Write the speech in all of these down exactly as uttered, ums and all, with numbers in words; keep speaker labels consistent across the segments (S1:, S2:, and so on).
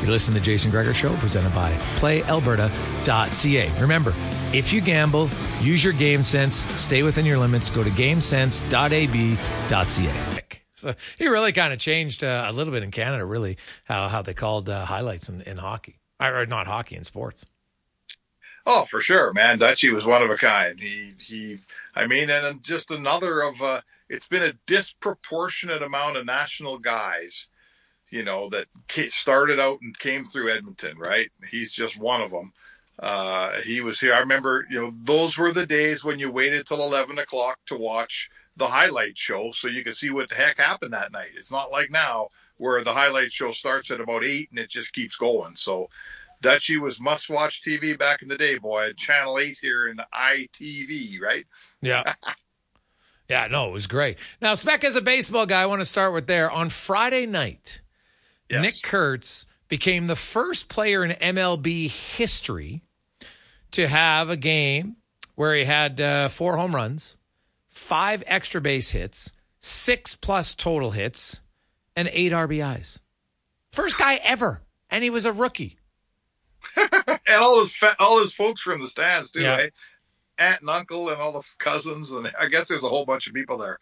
S1: You listen to the Jason Gregor Show, presented by play alberta dot c a. Remember, if you gamble, use your game sense, stay within your limits, go to game sense dot a b dot c a. So he really kind of changed uh, a little bit in Canada, really, how, how they called uh, highlights in, in hockey. Or not hockey, in sports.
S2: Oh, for sure, man. Dutchie was one of a kind. He, he, I mean, and just another of, uh, it's been a disproportionate amount of national guys, you know, that started out and came through Edmonton, right? He's just one of them. Uh, he was here. I remember, you know, those were the days when you waited till eleven o'clock to watch the highlight show so you could see what the heck happened that night. It's not like now where the highlight show starts at about eight and it just keeps going. So Dutchie was must-watch T V back in the day, boy. Channel eight here in I T V, right?
S1: Yeah. Yeah, no, it was great. Now, Speck, as a baseball guy, I want to start with there. On Friday night, yes. Nick Kurtz became the first player in M L B history to have a game where he had uh, four home runs, five extra base hits, six plus total hits, and eight R B Is. First guy ever, and he was a rookie.
S2: And all his fa- all his folks from the stands too,
S1: yeah.
S2: eh? Aunt and uncle and all the cousins, and I guess there's a whole bunch of people there.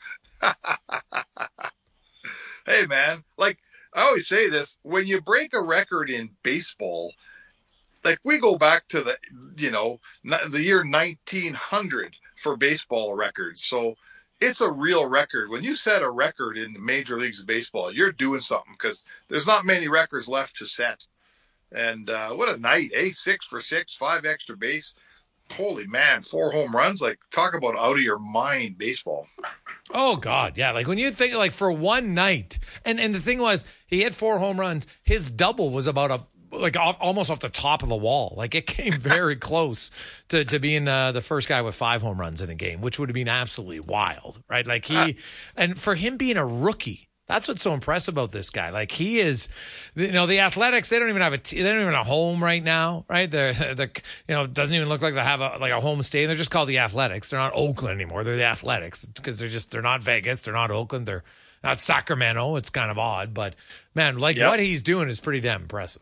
S2: Hey, man, like I always say this, when you break a record in baseball, like we go back to the, you know, the year nineteen hundred for baseball records. So it's a real record. When you set a record in the major leagues of baseball, you're doing something because there's not many records left to set. And uh, what a night, eh? Six for six, five extra base. Holy man, four home runs. Like, talk about out of your mind baseball.
S1: Oh, God, yeah. Like, when you think, like, for one night, and, and the thing was, he had four home runs. His double was about a, like, off, almost off the top of the wall. Like, it came very close to, to being uh, the first guy with five home runs in a game, which would have been absolutely wild, right? Like, he, uh, and for him being a rookie, that's what's so impressive about this guy. Like, he is, you know, the Athletics, they don't even have a, they don't even have a home right now, right? They're, the, you know, it doesn't even look like they have a, like a home stadium. They're just called the Athletics. They're not Oakland anymore. They're the Athletics because they're just, they're not Vegas. They're not Oakland. They're not Sacramento. It's kind of odd, but man, like yep. what he's doing is pretty damn impressive.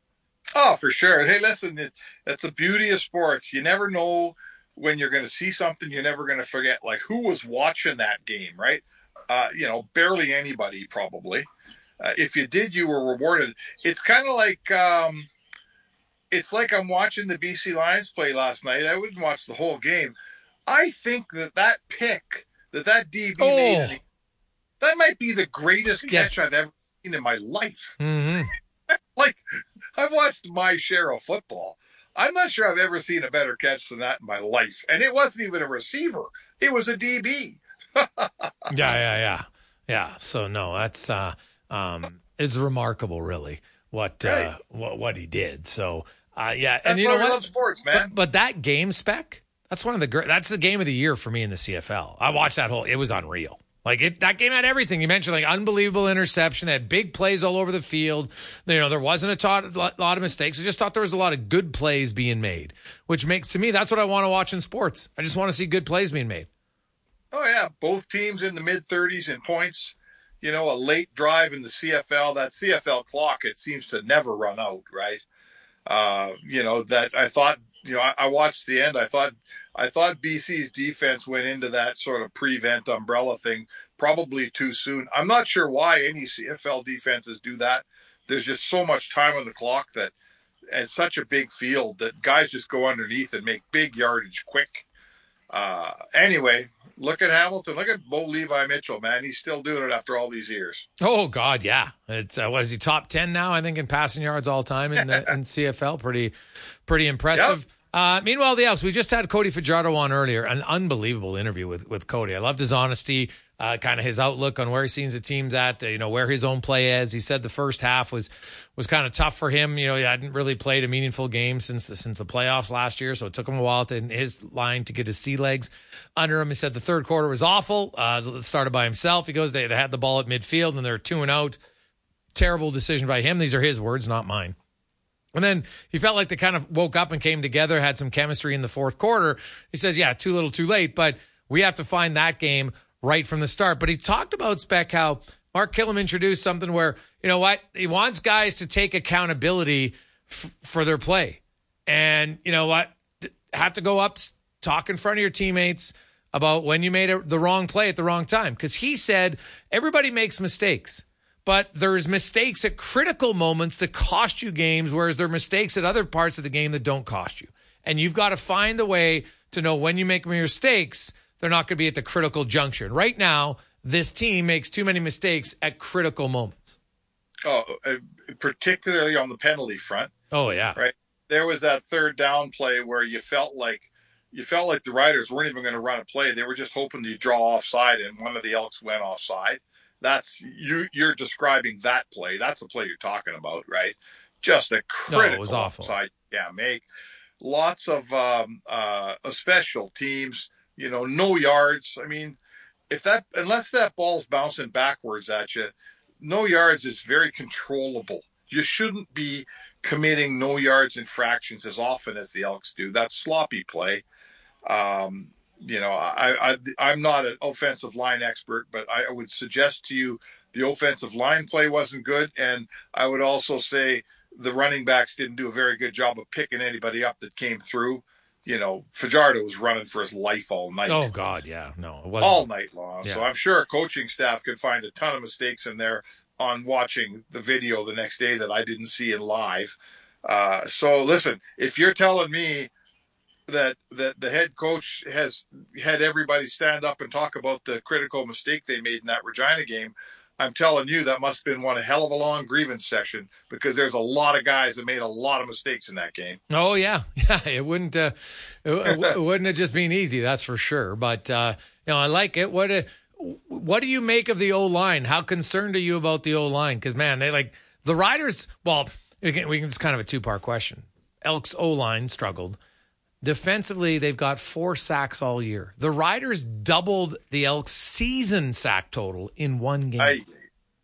S2: Oh, for sure. Hey, listen, it, that's the beauty of sports. You never know when you're going to see something you're never going to forget. Like, who was watching that game, right? Uh, you know, barely anybody probably. Uh, if you did, you were rewarded. It's kind of like, um, it's like I'm watching the B C Lions play last night. I wouldn't watch the whole game. I think that that pick, that that D B
S1: oh.
S2: made, that might be the greatest
S1: yes.
S2: catch I've ever seen in my life.
S1: Mm-hmm.
S2: Like, I've watched my share of football. I'm not sure I've ever seen a better catch than that in my life. And it wasn't even a receiver. It was a D B.
S1: yeah, yeah, yeah. Yeah. So no, that's uh um it's remarkable really what
S2: right.
S1: uh what what he did. So uh yeah,
S2: that's
S1: and you
S2: why
S1: know
S2: we
S1: what?
S2: love sports, man.
S1: But, but that game, Spec, that's one of the great that's the game of the year for me in the C F L. I watched that whole it was unreal. Like it that game had everything. You mentioned like unbelievable interception, had big plays all over the field. You know, there wasn't a tot, lot of mistakes. I just thought there was a lot of good plays being made, which makes to me that's what I want to watch in sports. I just want to see good plays being made.
S2: Oh, yeah. Both teams in the mid-thirties in points. You know, a late drive in the C F L. That C F L clock, it seems to never run out, right? Uh, you know, that I thought, you know, I, I watched the end. I thought I thought B C's defense went into that sort of prevent umbrella thing probably too soon. I'm not sure why any C F L defenses do that. There's just so much time on the clock that, and such a big field that guys just go underneath and make big yardage quick. Uh, anyway, look at Hamilton. Look at Bo Levi Mitchell, man. He's still doing it after all these years.
S1: Oh, God, yeah. It's uh, what is he, top ten now, I think, in passing yards all time in, uh, in C F L. Pretty pretty impressive. Yep. Uh, meanwhile, the Elks, we just had Cody Fajardo on earlier. An unbelievable interview with, with Cody. I loved his honesty, uh, kind of his outlook on where he sees the team's at, uh, you know, where his own play is. He said the first half was was kind of tough for him. You know, he hadn't really played a meaningful game since the, since the playoffs last year, so it took him a while to, in his line to get his sea legs under him. He said the third quarter was awful. Uh, started by himself. He goes, they, they had the ball at midfield, and they're two and out. Terrible decision by him. These are his words, not mine. And then he felt like they kind of woke up and came together, had some chemistry in the fourth quarter. He says, yeah, too little, too late, but we have to find that game right from the start. But he talked about, Spec, how Mark Killam introduced something where, you know what, he wants guys to take accountability f- for their play. And you know what, have to go up, talk in front of your teammates about when you made a, the wrong play at the wrong time. Because he said everybody makes mistakes, but there's mistakes at critical moments that cost you games, whereas there are mistakes at other parts of the game that don't cost you. And you've got to find the way to know when you make mistakes, they're not going to be at the critical juncture. And right now, this team makes too many mistakes at critical moments.
S2: Oh, uh, particularly on the penalty front.
S1: Oh, yeah.
S2: Right. There was that third down play where you felt like you felt like the Riders weren't even going to run a play. They were just hoping to draw offside, and one of the Elks went offside. That's you. You're describing that play. That's the play you're talking about, right? Just a critical
S1: no, it was awful.
S2: offside. Yeah, make lots of um, uh, special teams. You know, no yards. I mean, if that unless that ball's bouncing backwards at you, no yards is very controllable. You shouldn't be committing no yards infractions as often as the Elks do. That's sloppy play. Um, you know, I, I, I'm not an offensive line expert, but I would suggest to you the offensive line play wasn't good. And I would also say the running backs didn't do a very good job of picking anybody up that came through. You know, Fajardo was running for his life all night.
S1: Oh, God, yeah. No, it wasn't.
S2: All night long.
S1: Yeah.
S2: So I'm sure coaching staff could find a ton of mistakes in there on watching the video the next day that I didn't see in live. Uh, so, listen, if you're telling me that that the head coach has had everybody stand up and talk about the critical mistake they made in that Regina game, I'm telling you that must have been one hell of a long grievance session, because there's a lot of guys that made a lot of mistakes in that game.
S1: Oh yeah, yeah. It wouldn't uh, it, it wouldn't have just been easy, that's for sure. But uh, you know, I like it. What uh, what do you make of the O line? How concerned are you about the O line? Because man, they like the Riders. Well, we can, we can. It's kind of a two part question. Elks O line struggled. Defensively, they've got four sacks all year. The Riders doubled the Elks' season sack total in one game.
S2: I,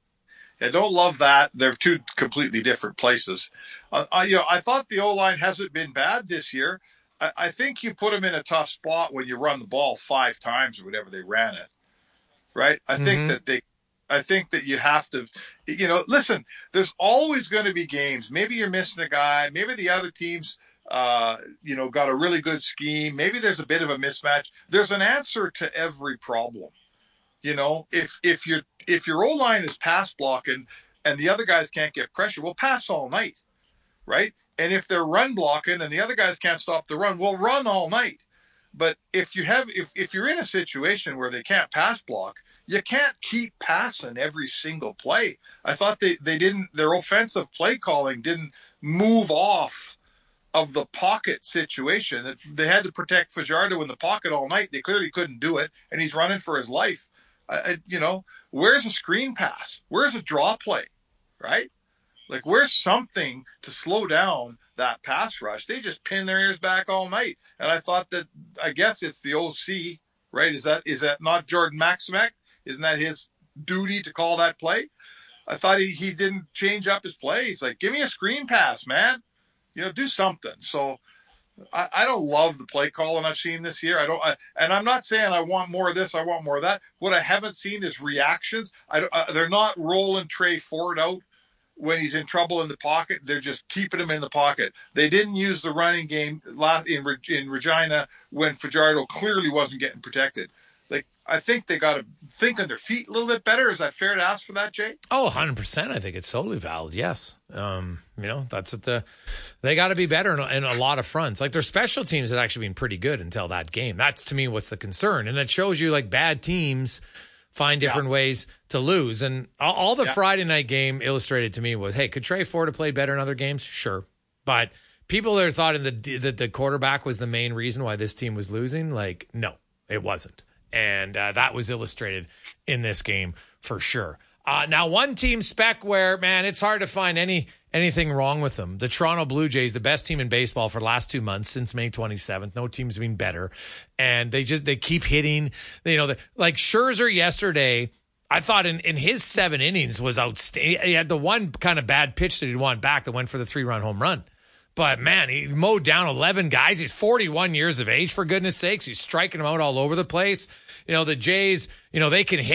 S2: I don't love that. They're two completely different places. Uh, I, you know, I thought the O-line hasn't been bad this year. I, I think you put them in a tough spot when you run the ball five times or whatever they ran it, right? I mm-hmm. think that they I think that you have to, you know, listen, there's always going to be games. Maybe you're missing a guy. Maybe the other team's Uh, you know, got a really good scheme. Maybe there's a bit of a mismatch. There's an answer to every problem. You know, if if your if your O line is pass blocking and the other guys can't get pressure, well, pass all night, right? And if they're run blocking and the other guys can't stop the run, well, run all night. But if you have if if you're in a situation where they can't pass block, you can't keep passing every single play. I thought they they didn't their offensive play calling didn't move off of the pocket situation. They had to protect Fajardo in the pocket all night. They clearly couldn't do it, and he's running for his life. I, I, you know, where's a screen pass? Where's a draw play, right? Like, where's something to slow down that pass rush? They just pin their ears back all night. And I thought that, I guess it's the O C, right? Is that is that not Jordan Maximek? Isn't that his duty to call that play? I thought he, he didn't change up his play. He's like, give me a screen pass, man. You know, do something. So I, I don't love the play calling I've seen this year. I don't, I, and I'm not saying I want more of this, I want more of that. What I haven't seen is reactions. I don't, uh, they're not rolling Trey Ford out when he's in trouble in the pocket. They're just keeping him in the pocket. They didn't use the running game last in in Regina when Fajardo clearly wasn't getting protected. Like, I think they got to think on their feet a little bit better. Is that fair to ask for that, Jay?
S1: Oh, one hundred percent. I think it's totally valid, yes. Um, you know, that's what the – they got to be better in a, in a lot of fronts. Like, their special teams had actually been pretty good until that game. That's, to me, what's the concern. And it shows you, like, bad teams find different yeah. ways to lose. And all, all the yeah. Friday night game illustrated to me was, hey, could Trey Ford have played better in other games? Sure. But people that thought in the, that the quarterback was the main reason why this team was losing, like, no, it wasn't. And uh, that was illustrated in this game for sure. Uh, now, one team spec where, man, it's hard to find any anything wrong with them. The Toronto Blue Jays, the best team in baseball for the last two months since May twenty-seventh. No team's been better. And they just, they keep hitting, you know, the, like Scherzer yesterday, I thought in, in his seven innings was outstanding. He had the one kind of bad pitch that he'd want back that went for the three-run home run. But, man, he mowed down eleven guys. He's forty-one years of age, for goodness sakes. He's striking them out all over the place. You know, the Jays, you know, they can hit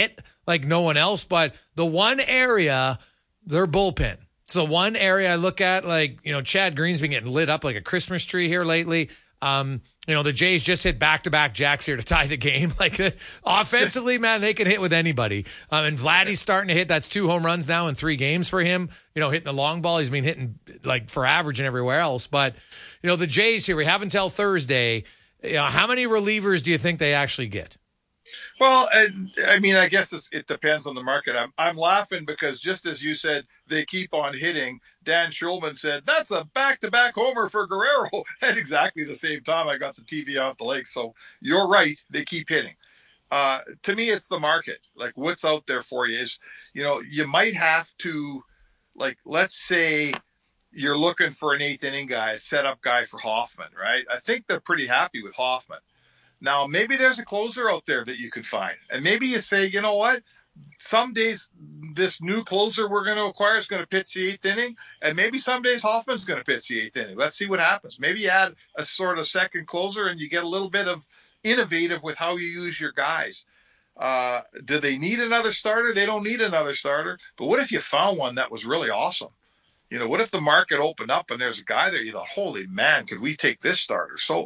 S1: like no one else. But the one area, their bullpen. It's the one area I look at, like, you know, Chad Green's been getting lit up like a Christmas tree here lately. Um, you know, the Jays just hit back-to-back jacks here to tie the game. Like, uh, offensively, man, they can hit with anybody. Um, and Vladdy's starting to hit. That's two home runs now in three games for him. You know, hitting the long ball. He's been hitting, like, for average and everywhere else. But, you know, the Jays here, we have until Thursday. You know, how many relievers do you think they actually get?
S2: Well, I, I mean, I guess it's, it depends on the market. I'm, I'm laughing because just as you said, they keep on hitting. Dan Schulman said, that's a back-to-back homer for Guerrero. At exactly the same time, I got the T V out the lake. So you're right. They keep hitting. Uh, to me, it's the market. Like, what's out there for you is, you know, you might have to, like, let's say you're looking for an eighth inning guy, a setup guy for Hoffman, right? I think they're pretty happy with Hoffman. Now, maybe there's a closer out there that you can find. And maybe you say, you know what? Some days this new closer we're going to acquire is going to pitch the eighth inning. And maybe some days Hoffman's going to pitch the eighth inning. Let's see what happens. Maybe you add a sort of second closer and you get a little bit of innovative with how you use your guys. Uh, do they need another starter? They don't need another starter. But what if you found one that was really awesome? You know, what if the market opened up and there's a guy there, you thought, holy man, could we take this starter? So,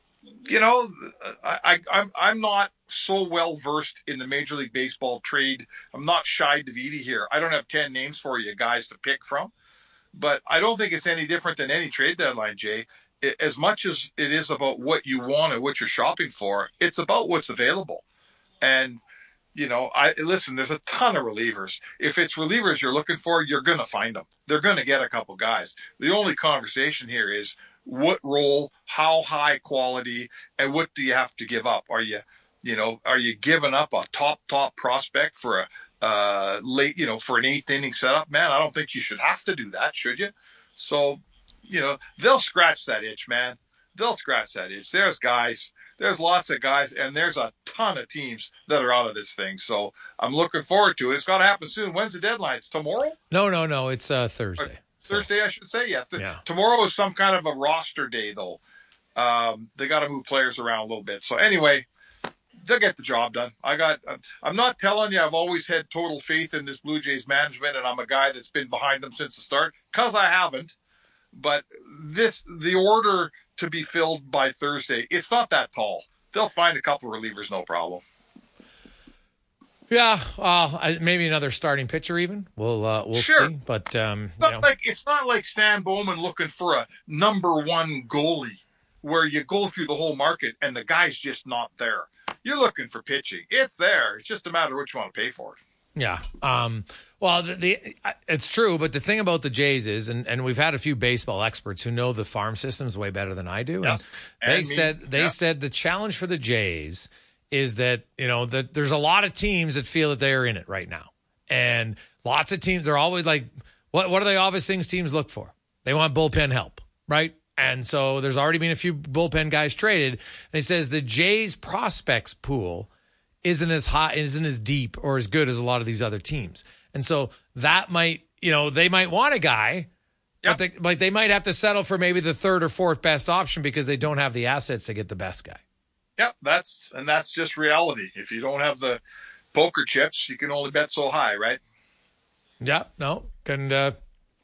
S2: you know, I, I, I'm I'm not so well versed in the Major League Baseball trade. I'm not Shi Davidi here. I don't have ten names for you guys to pick from, but I don't think it's any different than any trade deadline, Jay. As much as it is about what you want and what you're shopping for, it's about what's available. And you know, I listen. There's a ton of relievers. If it's relievers you're looking for, you're going to find them. They're going to get a couple guys. The only conversation here is what role, how high quality, and what do you have to give up? Are you, you know, are you giving up a top top prospect for a uh, late, you know, for an eighth inning setup? Man, I don't think you should have to do that, should you? So, you know, they'll scratch that itch, man. They'll scratch that itch. There's guys. There's lots of guys, and there's a ton of teams that are out of this thing. So I'm looking forward to it. It's got to happen soon. When's the deadline? It's tomorrow?
S1: No, no, no. It's uh, Thursday.
S2: Or Thursday, so. I should say. Yeah.
S1: yeah.
S2: Tomorrow is some kind of a roster day, though. Um, they got to move players around a little bit. So anyway, they'll get the job done. I got. I'm not telling you I've always had total faith in this Blue Jays management, and I'm a guy that's been behind them since the start, because I haven't. But this, the order to be filled by Thursday, it's not that tall. They'll find a couple of relievers, no problem.
S1: Yeah, uh, maybe another starting pitcher even. We'll uh, we'll
S2: sure.
S1: see. But um,
S2: it's, not
S1: you know.
S2: like, it's not like Stan Bowman looking for a number one goalie where you go through the whole market and the guy's just not there. You're looking for pitching. It's there. It's just a matter of what you want to pay for it.
S1: Yeah. Um, well, the, the it's true, but the thing about the Jays is, and, and we've had a few baseball experts who know the farm systems way better than I do.
S2: Yes.
S1: And they
S2: and
S1: said they
S2: yeah.
S1: said the challenge for the Jays is that, you know, that there's a lot of teams that feel that they're in it right now. And lots of teams, they're always like, what what are the obvious things teams look for? They want bullpen help, right? And so there's already been a few bullpen guys traded. And he says the Jays prospects pool isn't as high, isn't as deep or as good as a lot of these other teams. And so that might, you know, they might want a guy, yep. but they, like they might have to settle for maybe the third or fourth best option because they don't have the assets to get the best guy.
S2: Yep, that's and that's just reality. If you don't have the poker chips, you can only bet so high, right?
S1: Yeah, no, and uh,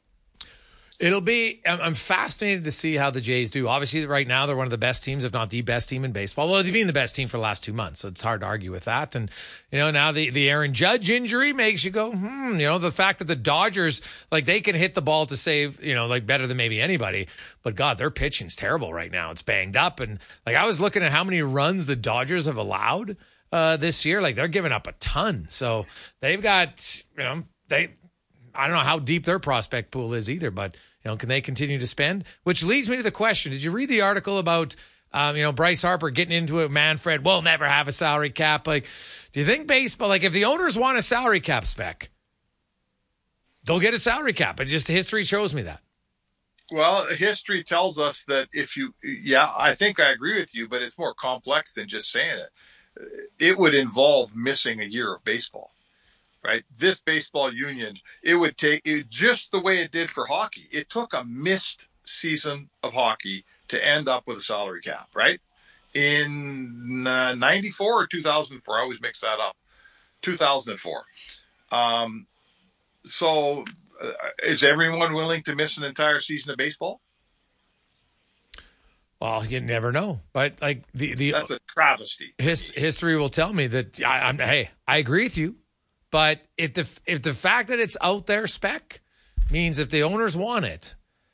S1: it'll be. I'm, I'm fascinated to see how the Jays do. Obviously, right now they're one of the best teams, if not the best team in baseball. Well, they've been the best team for the last two months, so it's hard to argue with that. And you know, now the the Aaron Judge injury makes you go, hmm. You know, the fact that the Dodgers, like, they can hit the ball to save, you know, like better than maybe anybody. But God, their pitching's terrible right now. It's banged up, and like I was looking at how many runs the Dodgers have allowed uh, this year. Like they're giving up a ton. So they've got, you know, they. I don't know how deep their prospect pool is either, but, you know, can they continue to spend? Which leads me to the question. Did you read the article about, um, you know, Bryce Harper getting into it? Manfred, we'll never have a salary cap. Like, do you think baseball, like if the owners want a salary cap spec, they'll get a salary cap? It just, history shows me that.
S2: Well, history tells us that if you, yeah, I think I agree with you, but it's more complex than just saying it. It would involve missing a year of baseball. Right, this baseball union, it would take it just the way it did for hockey. It took a missed season of hockey to end up with a salary cap. Right, in uh, ninety-four or two thousand four, I always mix that up. two thousand four. Um, so uh, is everyone willing to miss an entire season of baseball?
S1: Well, you never know, but like the the
S2: that's a travesty.
S1: His, history will tell me that I, I'm. Hey, I agree with you, but if the if the fact that it's out there spec means if the owners want it,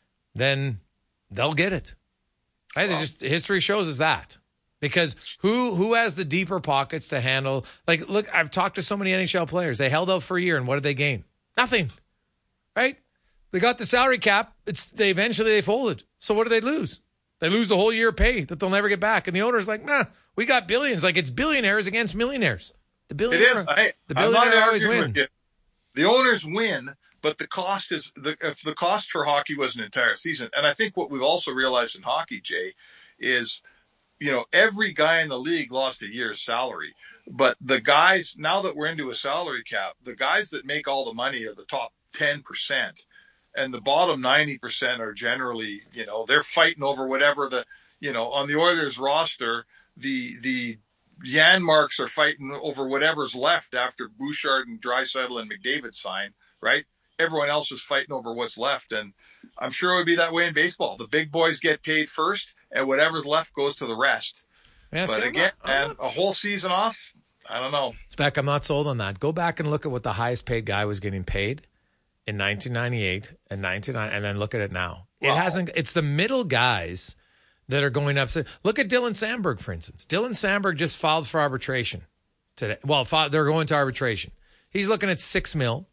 S1: then they'll get it. Right? Well, just history shows us that because who who has the deeper pockets to handle? Like, look, I've talked to so many N H L players. They held out for a year, and what did they gain? Nothing. Right? They got the salary cap. It's they eventually they folded. So what do they lose? They lose the whole year of pay that they'll never get back. And the owner's like, nah, we got billions. Like, it's billionaires against millionaires. The billionaire,
S2: it is. I,
S1: the billionaire always win.
S2: The owners win, but the cost is the if the cost for hockey was an entire season. And I think what we've also realized in hockey, Jay, is, you know, every guy in the league lost a year's salary. But the guys, now that we're into a salary cap, the guys that make all the money are the top ten percent. And the bottom ninety percent are generally, you know, they're fighting over whatever the, you know, on the Oilers roster, the the Janmarks are fighting over whatever's left after Bouchard and Draisaitl and McDavid sign, right? Everyone else is fighting over what's left. And I'm sure it would be that way in baseball. The big boys get paid first, and whatever's left goes to the rest. Yeah, but see, again, not, and not... a whole season off, I don't know.
S1: Spec, I'm not sold on that. Go back and look at what the highest paid guy was getting paid in nineteen ninety-eight and ninety-nine, and then look at it now. Wow. It hasn't. It's the middle guys that are going up. Look at Dylan Sandberg, for instance. Dylan Sandberg just filed for arbitration today. Well, they're going to arbitration. He's looking at six mil,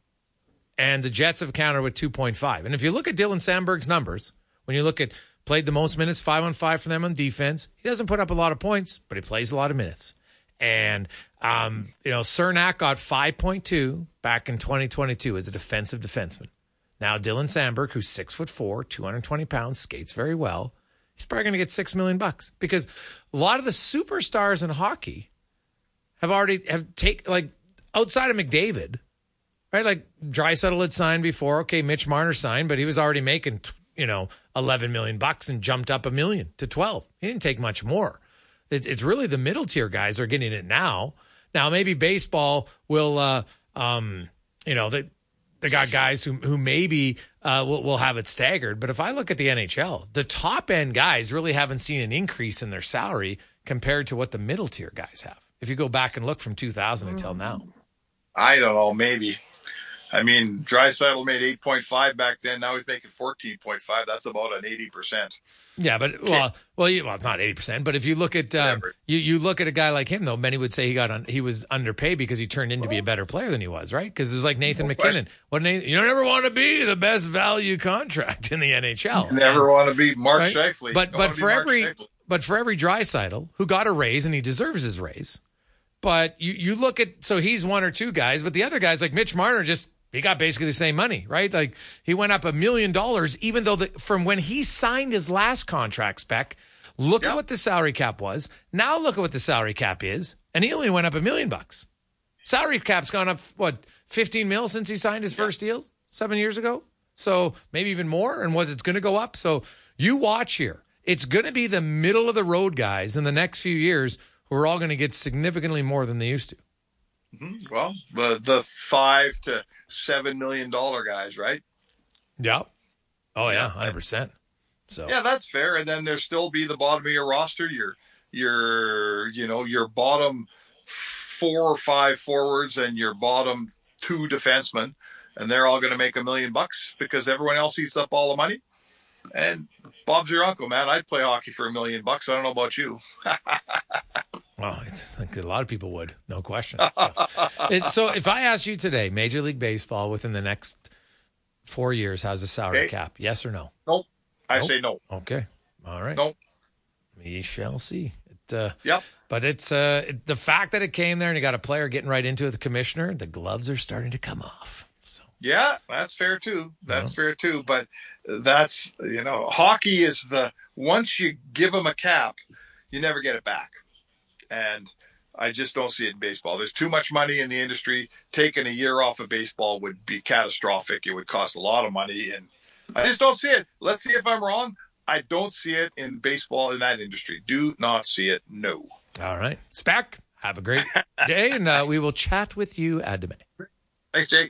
S1: and the Jets have countered with two point five. And if you look at Dylan Sandberg's numbers, when you look at played the most minutes, five on five for them on defense, he doesn't put up a lot of points, but he plays a lot of minutes. And, um, you know, Cernak got five point two back in twenty twenty-two as a defensive defenseman. Now, Dylan Sandberg, who's six foot four, two hundred twenty pounds, skates very well. He's probably going to get six million bucks because a lot of the superstars in hockey have already have take like outside of McDavid, right? Like Draisaitl had signed before. Okay, Mitch Marner signed, but he was already making, you know, eleven million bucks and jumped up a million to twelve. He didn't take much more. It's, it's really the middle tier guys are getting it now. Now, maybe baseball will, uh, um, you know, they, they got guys who who maybe uh, will, will have it staggered. But if I look at the N H L, the top end guys really haven't seen an increase in their salary compared to what the middle tier guys have. If you go back and look from two thousand until now.
S2: I don't know, maybe. I mean, Draisaitl made eight point five back then. Now he's making fourteen point five. That's about an eighty percent.
S1: Yeah, but well, well, you, well, it's not eighty percent. But if you look at um, you, you look at a guy like him, though, many would say he got on, he was underpaid because he turned in to be a better player than he was, right? Because it was like Nathan no McKinnon. What Nathan, you don't ever want to be the best value contract in the N H L.
S2: You never and, want to be Mark right? Scheifele.
S1: But but for every Scheifele. but for every Draisaitl who got a raise and he deserves his raise, but you you look at so he's one or two guys, but the other guys like Mitch Marner just. He got basically the same money, right? Like he went up a million dollars, even though the, from when he signed his last contract spec, look yep. at what the salary cap was. Now look at what the salary cap is. And he only went up a million bucks. Salary cap's gone up, what, fifteen mil since he signed his yep. first deal seven years ago? So maybe even more. And what it's going to go up. So you watch here. It's going to be the middle of the road guys in the next few years who are all going to get significantly more than they used to.
S2: Mm-hmm. Well, the the five to seven million dollar guys, right?
S1: Yeah. Oh yeah, hundred percent. So
S2: yeah, that's fair. And then there still be the bottom of your roster, your your you know your bottom four or five forwards and your bottom two defensemen, and they're all going to make a million bucks because everyone else eats up all the money. And Bob's your uncle, man. I'd play hockey for a million bucks. I don't know about you.
S1: Well, I think a lot of people would, no question. So, it, so if I asked you today, Major League Baseball within the next four years has a salary okay. cap, yes or no?
S2: Nope. I
S1: nope.
S2: say no.
S1: Okay. All right.
S2: Nope.
S1: We shall see. It, uh,
S2: yep.
S1: But it's uh, it, the fact that it came there and you got a player getting right into it, the commissioner, the gloves are starting to come off. So
S2: yeah, that's fair too. That's no. fair too. But that's, you know, hockey is the, once you give them a cap, you never get it back. And I just don't see it in baseball. There's too much money in the industry. Taking a year off of baseball would be catastrophic. It would cost a lot of money. And I just don't see it. Let's see if I'm wrong. I don't see it in baseball in that industry. Do not see it. No.
S1: All right. Spec, Have a great day, and uh, we will chat with you à demain.
S2: Thanks, Jake.